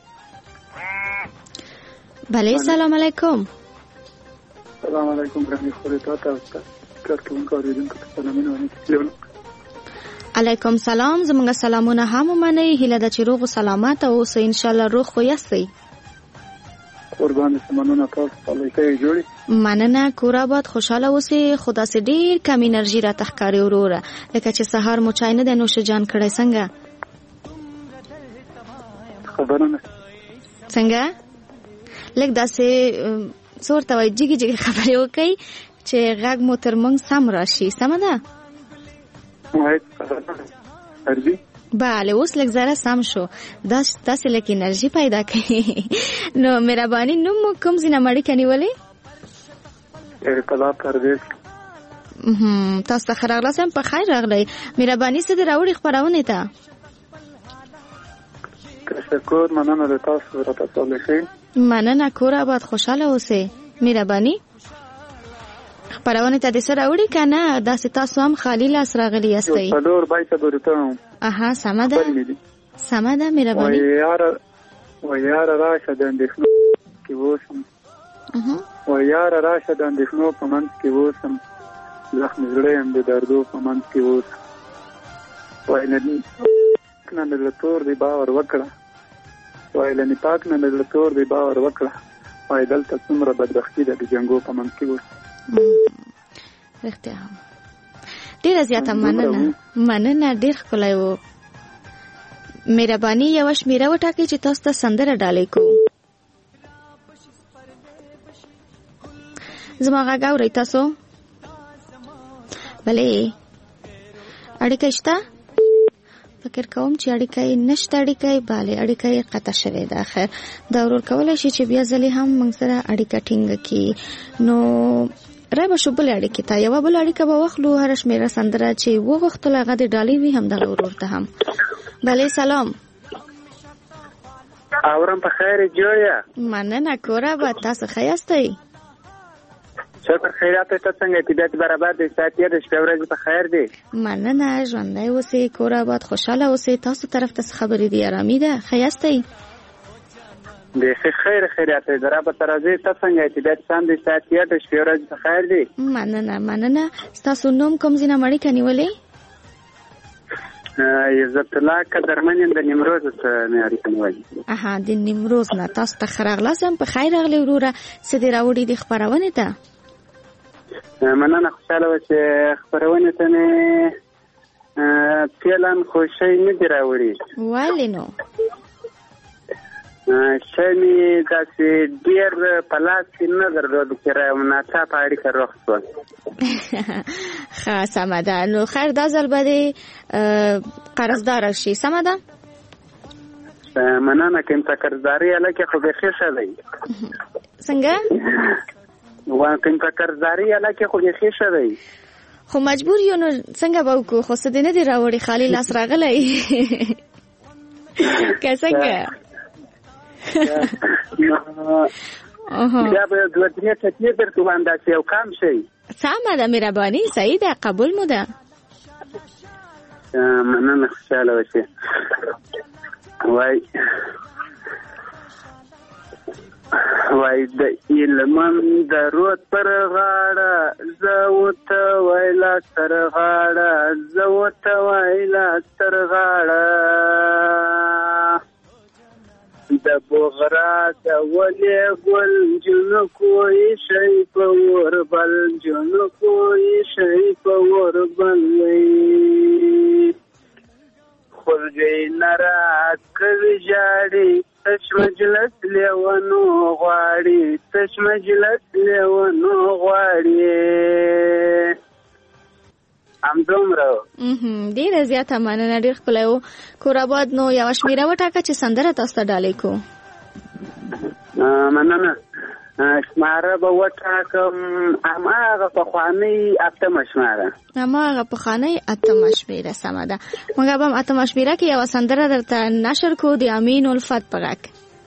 بله سلام علیکم سلام علیکم برمی خوری تاسو کارکون کاریدونکو ته سلامونه ونیسئ علیکم سلام زمونږ سلامونه هم منئ هیله ده چې روغ او سلامت اوسئ ان شاء الله روغ خو یاستئ قربان سمنونه تاسو پالیکې جوړي مننه کور آباد خوشاله اوسئ خدا سي ډیر کم انرژي را تخکاری وروره لکه چې سهار مو چای نه د نوش جان کړی څنګه خبرونه څنګه لکه داسې څورته وای جګی جګی خبرې وکړي چې غږ مو تر موږ سم راشي سمه ده بله اوس لږ زره سم شو داسې لږ انرژي پیدا کړي نو مهرباني نوم مو کوم ځای نه اړیکه نیولې انقلاب پردیس تاسو ته ښه راغلاست په خیر راغلی مهرباني څه دې راوړي خپرونې ته تشکر مننه د تاسو راته صالحي مننه کور آباد خوشاله اوسئ مهرباني خپرونې ته دې څه راوړي که نه داسې تاسو هم خالي لاس راغلي یاستئ څلور بیته درته اها سمه ده مهرباني ویاره راشه د اندېښنو کې اوسم ویاره راشه د اندېښنو په منځ کې اوسم زخم زړه یم د دردو په منځ کې اوسم وایي له نفاق نه مې زړه تور دی باور وکړه وایي له نفاق نه مې زړه تور دی باور وکړه وایي دلته څومره بدبختي ده د جنګو په منځ کې اوسم رښتیا هم ډېره زیاته مننه ډېر ښکلی و مهرباني یوه شمېره وټاکئ چې تاسو ته سندره ډالۍ کوو زما غږ اورئ تاسو بلې اړیکه شته فکر کوم چې اړیکه یې نشته بله اړیکه یې قطع شوې ده خیر دا ورور کولی شي چې بیا ځلې هم موږ سره اړیکه ټینګه کړي نو را به شو بلې اړیکې ته یوه بله اړیکه به واخلو هره شمېره سندره چې وغوښتل هغه دې ډالۍ وي همدغه ورور ته هم بلې سلام اورم په خیر جوړه مننه کور آباد تاسو ښه یاستئ شکر خیرات ته څنګه طبیعت برابر دی ساتیا د شپې ورځې په خیر دی مننه ژوندی اوسئ کور آباد خوشاله اوسئ تاسو طرف ته خبرې دي آرامي ده ښه یاستئ د خیر خیرات درا په ترازی ته څنګه طبیعت سم دی ساتیا د شپې ورځې په خیر دی مننه تاسو نوم کوم ځای نه اړیکه نیولې عزت الله قدرمن د نیمروز څخه مې اړیکه نیولې اها د نیمروز نه تاسو ته ښه راغلاست په خیر راغلی وروره څه دې راوړي د خپرونې ته مننه خوشاله و چې خپرونې ته مې فعلا خوشی نه دي راوړي ولې نو شی مې داسې ډېر په لاس کې نه درلود چې ناڅاپه اړیکه روغ شوه ښه سمه ده نو خیر دا ځل به دې قرضداره شي سمه ده مننه که ته قرضداري هلکې خو بیخي ښه دی څنګه که ته قرضداري هلکې خو بیخي ښه دی خو مجبور یو نو څنګه به وکړو خو څه دې نه دي راوړي خالي لاس راغلی که څنګه بیا به دوه درې ټکې درته وانداسې او کم شي سمه ده مهرباني صحیح ده قبول مو ده مننه خوشحاله اوسې وای د علمم د رود پر غاړه زه ورته ویله تر غاړه زه ورته ویله تر غاړه د بغرا د ولې ګل جنکو شي په وربل جنکو شي په وربل خلګي نرا کوي جاړي تش مجلس لیوانو غواړي تش مجلس لیوانو غواړي همدومره ډېره زیاته مننه ډېر ښکلی و کور آباد نو یوه شمېره وټاکه چې سندره تاسو ته ډالۍ کړو مننه شماره به وټاکم هماغه پخوانۍ اتمه شماره سمه ده موږ به هم اتمه شمېره کې یوه سندره درته نشر کړو د امین الفت په غږ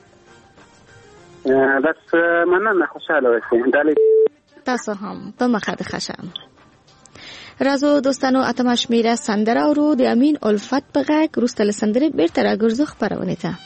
بس مننه خوشحاله اوسئ تاسو هم په مخه د ښه شه راځو دوستانو اتمه شمېره سندره اورو د امین الفت په غږ وروسته له سندرې بېرته راګرځو خپرونې ته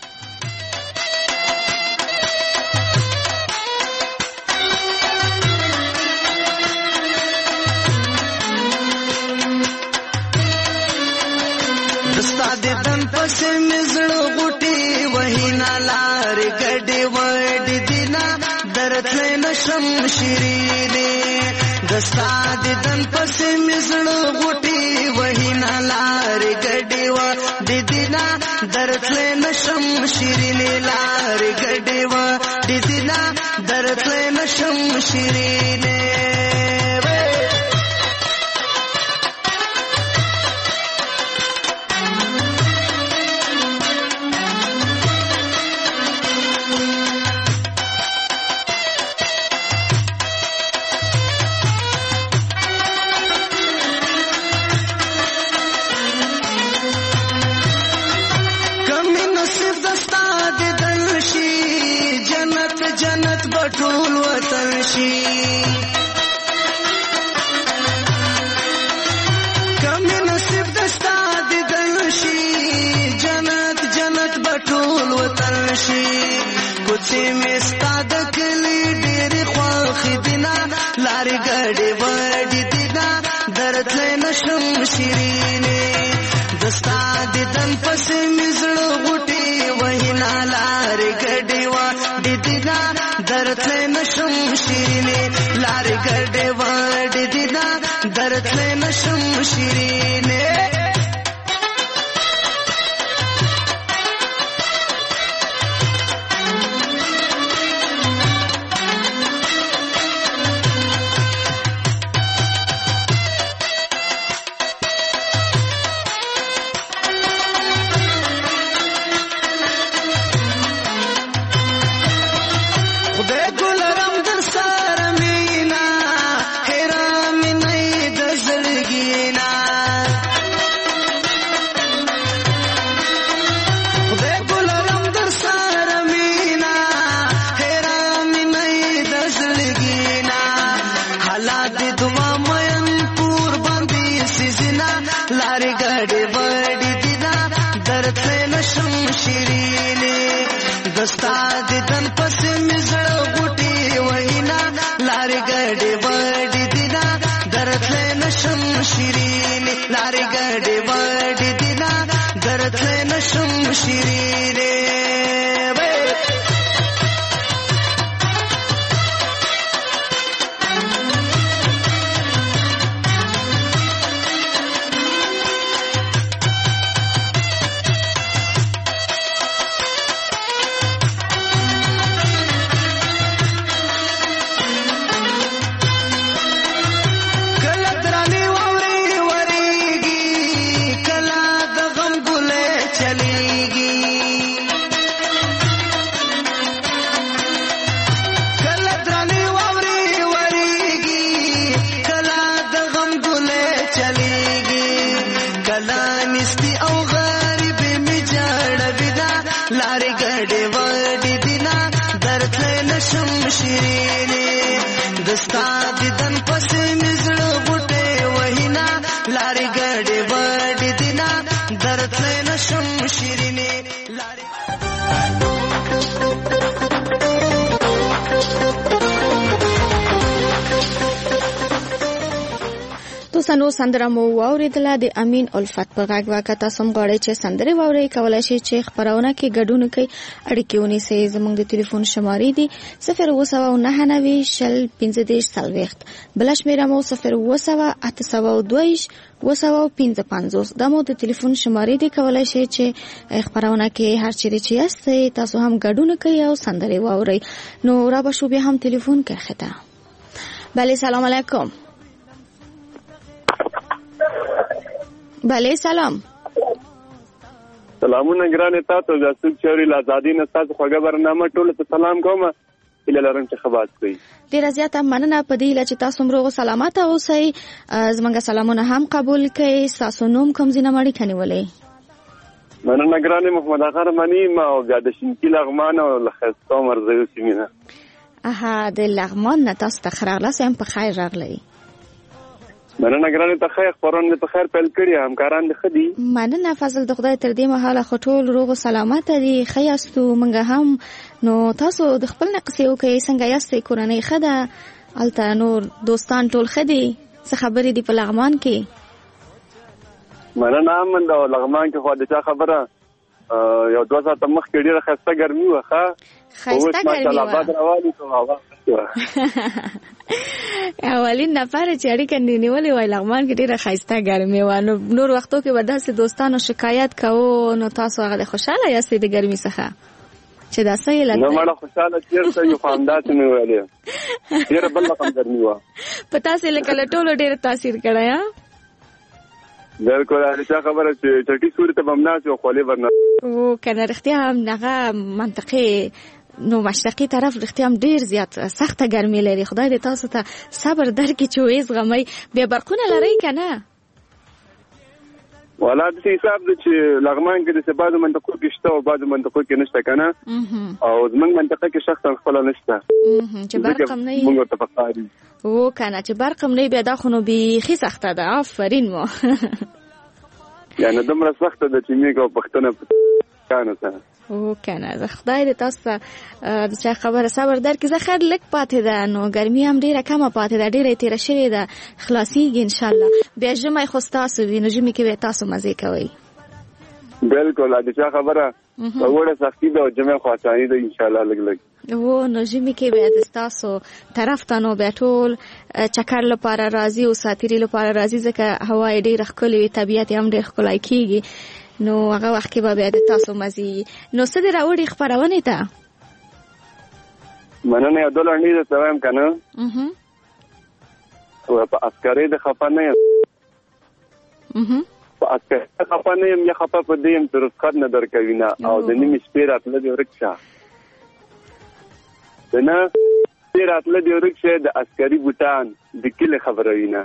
دن پسې مزړو غوټي وهینا لار ګډي وډي دینا درته نشم شیرینه دستا دن پسې مزړو غوټي وهینا لار ګډي وډي دینا درته نشم شیرینه لار ګډي وډي دینا درته نشم شیرینه بټول وطن شي کم نصیب دستا دیدن شي جنت جنت بټول وطن شي کوڅې مې ستا د کلي ډېرې خوښې دینا لارې ګډې وډې دینا درتلی نشم شیرینې دستا دیدن پسې مې زړه غوټې وهینا لارې ګډې وډې دینا درتلی نشم شیرینې لارې ګډې وډې دینا درتلی نشم شیرینې دستا دیدن پسې مې زړه غوټې وهینا لارې ګډې وډې دینا درتلی نشم شیرینې لارې ګډې وډې دینا درتلی نشم شیرینې دستا دیدن پسې مې زړه غوټې وهینا لارې ګډې وډې دینا درتلی نشم شیرینې سنو سندره مو واوریدله د امین الفت په غږ واکه تاسو هم غواړئ چې سندرې واورئ کولی شئ چې خپرونه کې ګډون کوئ اړیکې ونیسئ زموږ د ټلیفون شمارې دي 029901530 بله شمېره مو 0802802 دا مو د ټلیفون شمارې دي کولی شئ چې خپرونه کې هر چیرې چې یاستئ تاسو هم ګډون کوئ او سندرې واورئ نو را به شو بیا هم ټلیفون کرښې ته بله سلام علیکم بله سلام سلامونه ګرانې تاسو د سود چوري له ازادي نه تاسو خوږه برنامه ټول ته سلام کوم اله لرم چې خبرات کوي ډیره زیاته مننه په دې چې تاسو مروغ سلامات اوسئ زمونږ سلامونه هم قبول کړئ تاسو نوم کوم ځینه مړی کنيولې مننه ګرانې محمد اخر منی ما او د شینکی لغمان او لخصو مرزیو سیمینه د لغمان نه تاسو ته خراغله سم په خیر راغلی مننه ګرانې ته خیر خبرونه په خیر پیل کړی همکاران دي خدي مننه فضل د خدای تر دې مهاله خټول روغ سلامت دي خیاستو منګه هم نو تاسو د خپل نقصیو کې څنګه یاستئ کورنۍ خده الته نور دوستان ټول خدي څه خبرې دي په لغمان کې مننه من د لغمان کې خو د چا خبره یو 2 ساعت مخکې ډیره خسته ګرمي وخه خسته ګرمي اولین نفر چې اړیکه نیولې وای لغمان کې ډیره خسته ګرمي و نو نور وختو کې به داسې دوستانو شکایت کوو نو تاسو هغه خوشاله یاستئ د ګرمي څخه چې دا صحیح لګي نو مړه خوشاله چیرته یو خاندات مې ویلې ډیره بل رقم ګرمي و پتا سه لکه ټولو ډیره تاثیر کړی ها بالکل هغه خبره چې چټي صورت بمناس او خولي ورنه او کنه رښتیا هم هغه منطقي نو مشرقي طرف رښتیا هم ډیر زیات سخته ګرمي لري خدای دې تاسو ته صبر درکړي چې وې زغمي به برقونه لري کنه ولا د حساب د چې لغمان کې د بعضو منطقو کې شته او بعضو منطقو کې نشته کنه او زمونږ منطقه کې شخصا خپل نشته چې برق هم نه وي موږ ته پکاري و کنه چې برق هم نه بیا دا خو نو بیخي سخته ده. آفرین مو یعنی دومره سخته ده چې موږ پښتنه کانو ته او کنه زه خدای دې تاسو ته د چا خبره صبر درکړي. زه خیر لږ پاتې ده نو ګرمي هم ډیره کمه پاتې ده, ډیره تیره شوې ده, خلاصیږي ان شاء الله. بیا ژمی خو ستاسو وي نو ژمي کې به تاسو مزې کوئ. بالکل د چا خبره وړه سختي ده او ژمی خو اساني ده ان شاء الله لږ لږ و نو ژمي کې به د تاسو طرف ته نو بیا ټول چکر لپاره راځي او ساتيري لپاره راځي ځکه هوا ډیره ښکلې وي, طبیعت هم ډیر ښکلی کیږي نو هغه وخت کې به بیا د تاسو مزي. نو څه دې راوړي خپرونې ته؟ مننه یو ډول نه ته وایم کنه او په عسکري د خفه نه یم په عسکري خفه نه یم یا خفه په دې یم تر څخه نه درکوي نه او د نیمې شپې راتله دی ورکشه د نه شپې راتله دی ورکشه د عسکري بوتان د کلي خبروي نه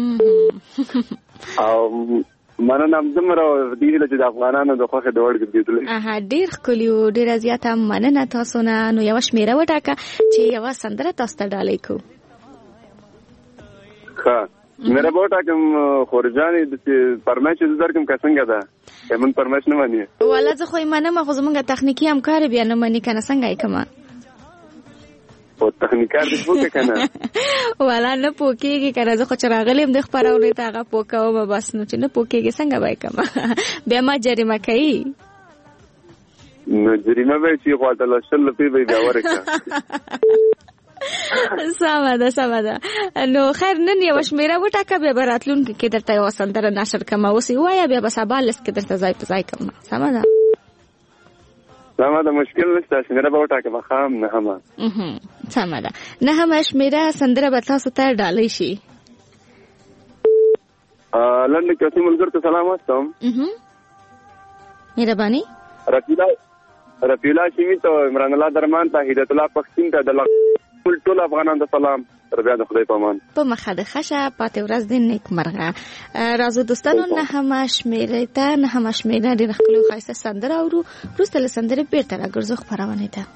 او مننه زمره دې له د افغانانو د خوخه د وړ ګرځیدل. ډیر ښکلی او ډیر زیاته مننه تاسو نه. نو یو شمیره وټاکه چې یو سندره تاسو ته ډالۍ کو. ښه مېره وټاکم خورجانې د پرمایش درکم څنګه ده همون پرمایش نه مانی ولا زه خو مننه خو زمونږ تخنیکی همکار بیا نه مانی کنه څنګه یې کما او تخنیکار دې پوکه کنه ولا نه پوکيږي کنه زه خو چراغلم د خبرونه ته هغه پوکاو بس نو چې نه پوکيږي څنګه وای کما بیا ما جریمه کوي نو جریمه به چې خواته لشل په بیا ورکه سمه ده نو خیر نن یو شمیره وټاکه به براتلون کې درته یو سندره نشر کما اوسې وایا بیا بس بالس کې درته ځای په ځای کما سمه ده مشکل نشته شمیره به وټاکه مخام نه هم سمه ده نه هم شمیره سندره به تاسو ته ډالۍ شي. لنډ کې ملګر ته سلام واستم مهرباني رفیع الله شیمی ته عمران الله درمان ته هدایت الله پښتون ته د ټول افغانانو ته سلام تر بیا د خدای په امان. په مخه د خشه پاتې ورځ د نیک مرغه راځو دوستانو. نه هم شمیره د خپل خاصه سندره او وروسته له سندره بیرته راګرځو خبرونه ته.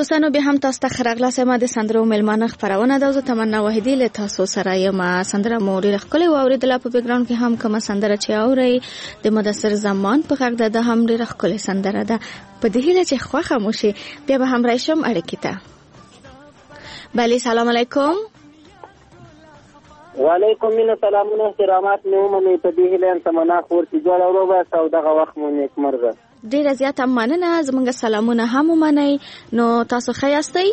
دوستانو به هم تاسو ته خراغلاسه ما د سندرو ملمانه خبرونه د تمنا وحیدی له تاسو سره یم. سندره موري خپل اوریدل په بیک ګراوند کې هم کوم سندره چې اوري د مدثر زمان په غږ ده هم ډیره خپل سندره ده په دې هیله چې خوخه مو شي بیا به هم راشم اړیکې ته. بله سلام علیکم. وعلیکم السلام و احترامات مې په دې هیله تمنا خور چې جوړ اورو به او دغه وخت مو نیک مرغه. ډیره زیاته مننه. زمونږ سلامونه هم ومنئ. نو تاسو ښه یاستئ؟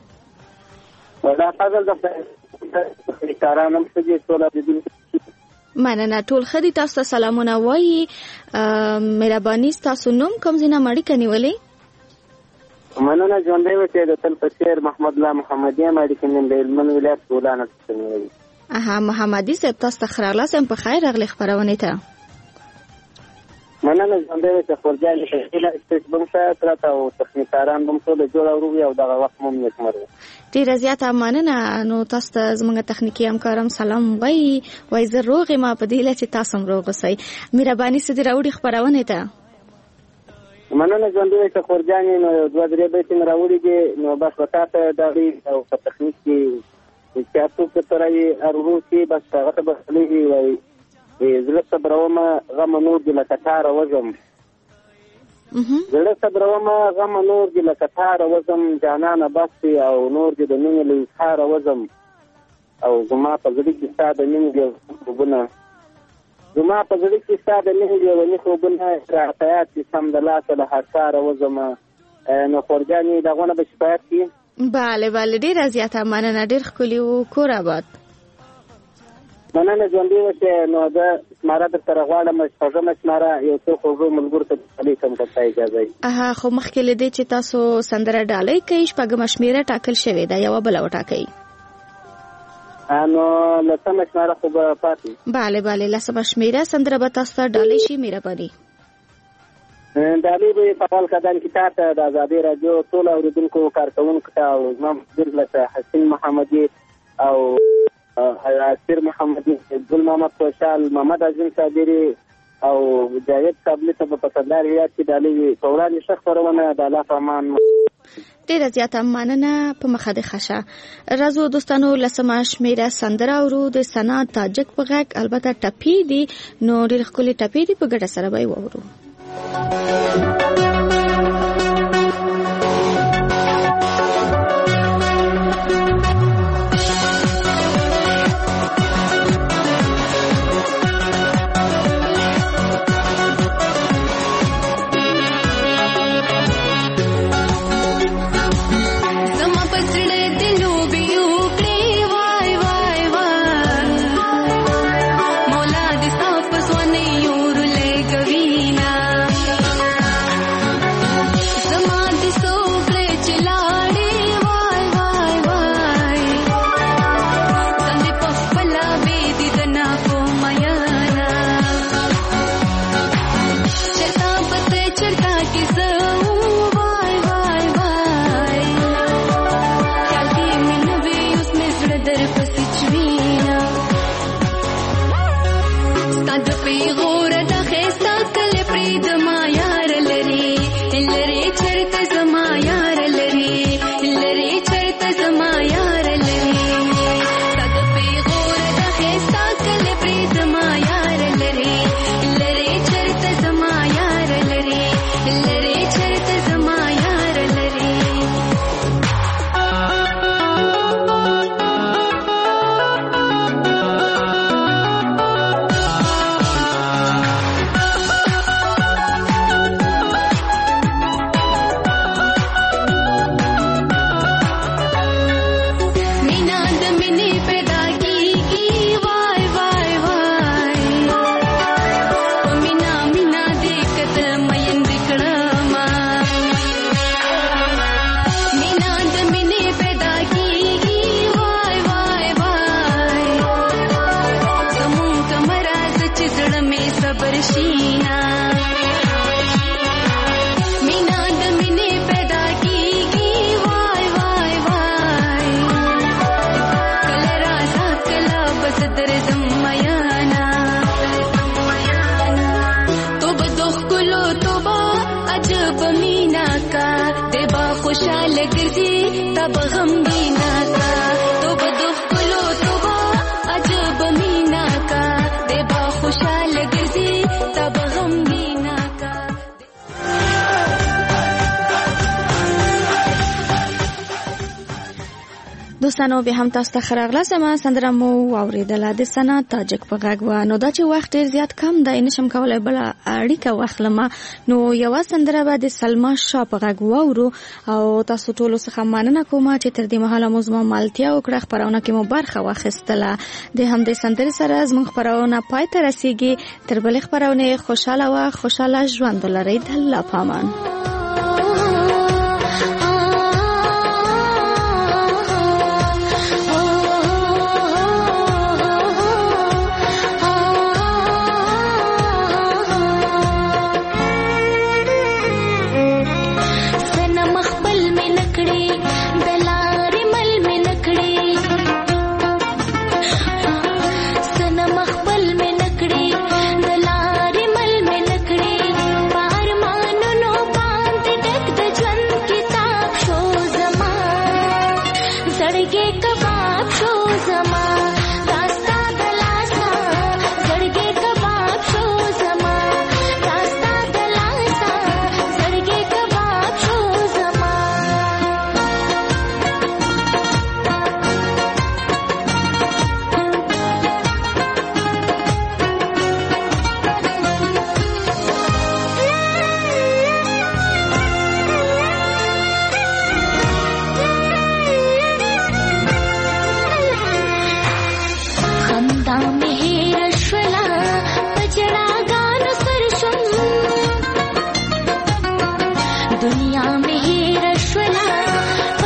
دا فضل د کارانم څخه ټول د مننه. ټول ښه دي. تاسو سلامونه وایي. مهرباني تاسو نوم کوم ځای نه مړی کنيولې؟ مننه ژوندۍ وته د تل پسیر محمد الله محمدي مړی کنیم د هلمند ولایت ګولانه څخه. محمدي صاحب تاسو خراله سم په خیر اغلی خبرونه ته. مننه ژوندۍ وته خورجان ته استیج بمسه تراته او تخنیکاران بمسه د جوړ اورو او دغه وخت مو نیک مرغه. ډیره زیاته مننه. نو تاسو ته زموږ تخنیکی همکارم سلام وای زه روغ ما په دې لته تاسو روغ اوسئ. مهرباني سدي راوړي خبرونه ته. مننه ژوندۍ وته خورجان نو دوه درې بیت راوړي دي نو بس وتاته د او په تخنیک کې تاسو په ترای ارغو کې بس هغه ته بسلې وای زړه صبرومه غم نور د لکتار وزم زړه صبرومه غم نور د لکتار وزم جانانه بس او نور د مینې له اظهار وزم او زما په زړه کې ستاسو د مینې خوبونه زما په زړه کې ستاسو د مینې خوبونه راځي چې سم د لاس له هڅار وزم نو خورجاني دغه به شپات کی. بله ډیره زیاته مننه. ډیر خولي او کور آباد. مننه ژوندۍ وته نو دا سماره در سره غواړم چې سماره یو څو خو ملګرو ته علیکم ته اجازه خو مخکې لدی چې تاسو سندره ډالۍ کوي شپږم شمیره ټاکل شوی دا یو بل وټاکي نو لسمه شمیره خو به پاتې. بله لسمه شمیره سندره به تاسو ډالۍ شي مهرباني. دالي به په خپل کدان کې تاسو د آزادي رادیو ټول اوریدونکو کارکونکو ته او زموږ درلته حسین محمدي او اسیر محمدي ګل محمد خوشال محمد عظیم صابری او جاوید قابلی ته په صدر ریاض کې دالي فوراني شخص ورونه د الله فرمان. ډیره زیاته مننه. په مخه د خشه رازو دوستانو لسمه شمیره سندره اورو د سنا تاجک په غږ البته ټپی دي نو ډیر خولي ټپی دي په ګډه سره به وورو. خوشاله ګرځي تب غمګینا کا تو بدو کلو تو عجب مینا کا دې با خوشاله ګرځي تب غمګینا کا. دوستانو به هم تاسو ته خراغله سما سندره مو اوریدله د سنا تاجک په غږ و. نو دا چې وخت ډیر زیات کم دی نشم کولای بل اړیکه واخلم، نو یو سندره به د سلما شاه په غږ واورو او تاسو ټول څخه مننه کوم چې تر دې مهاله مو زما مالتیا وکړه خبرونه کې مو برخه واخیستله. د هم د سندرې سره زموږ خبرونه پای ته رسیږي. تر بلې خبرونه خوشاله و خوشاله ژوند ولرئ. د الله پامان.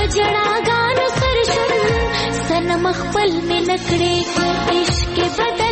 मखमल में नखड़े इश्क बदल